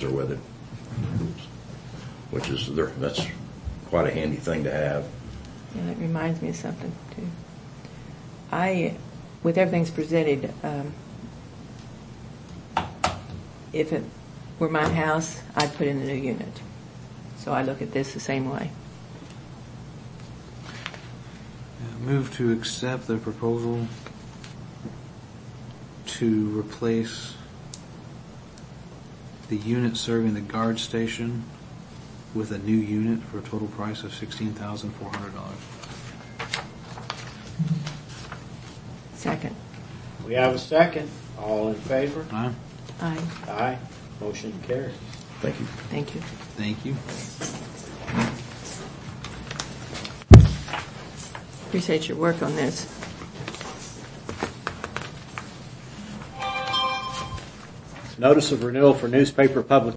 with it, which is that's quite a handy thing to have. Yeah, that reminds me of something too. With everything's presented, if it were my house, I'd put in the new unit. So I look at this the same way. Move to accept the proposal to replace the unit serving the guard station with a new unit for a total price of $16,400. Second. We have a second. All in favor? Aye. Aye. Aye. Motion carries. Thank you. Thank you. Thank you. Appreciate your work on this. Notice of renewal for newspaper publication.